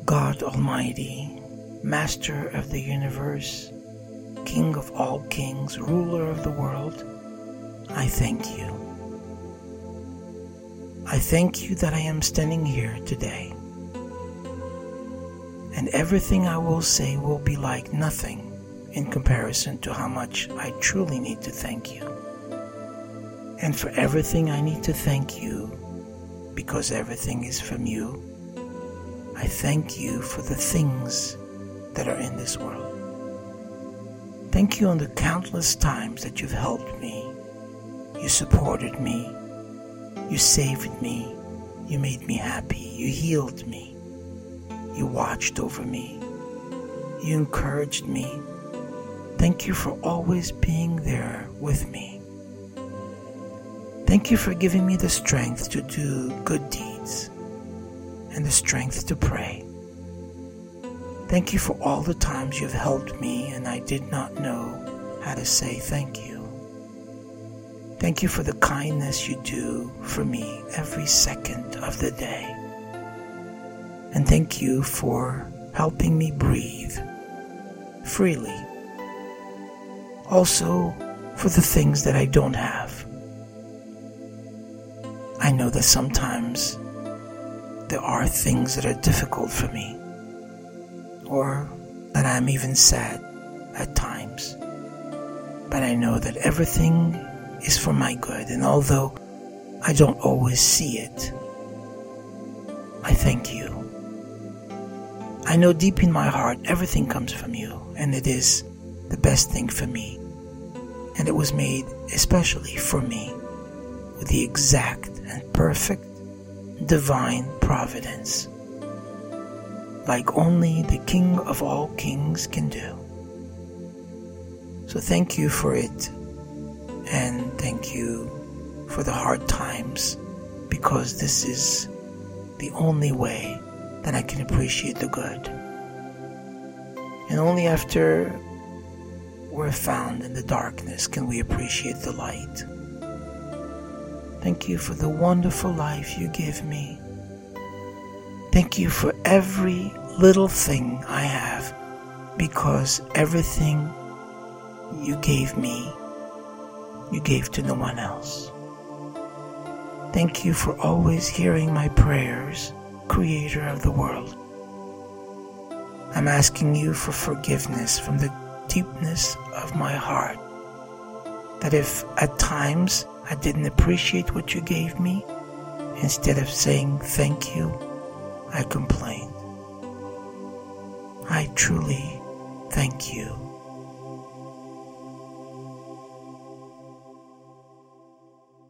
God Almighty, Master of the universe, King of all kings, ruler of the world, I thank you. I thank you that I am standing here today, and everything I will say will be like nothing in comparison to how much I truly need to thank you. And for everything I need to thank you, because everything is from you, I thank you for the things that are in this world. Thank you on the countless times that you've helped me. You supported me. You saved me. You made me happy. You healed me. You watched over me. You encouraged me. Thank you for always being there with me. Thank you for giving me the strength to do good deeds and the strength to pray. Thank you for all the times you've helped me and I did not know how to say thank you. Thank you for the kindness you do for me every second of the day. And thank you for helping me breathe freely. Also for the things that I don't have. I know that sometimes there are things that are difficult for me, or that I'm even sad at times. But I know that everything is for my good, and although I don't always see it, I thank you. I know deep in my heart everything comes from you, and it is the best thing for me. And it was made especially for me with the exact and perfect divine providence, like only the King of all kings can do. So thank you for it, and thank you for the hard times, because this is the only way that I can appreciate the good. And only after we're found in the darkness can we appreciate the light. Thank you for the wonderful life you give me. Thank you for every little thing I have, because everything you gave me, you gave to no one else. Thank you for always hearing my prayers, Creator of the world. I'm asking you for forgiveness from the deepness of my heart, that if at times I didn't appreciate what you gave me, instead of saying thank you, I complained. I truly thank you.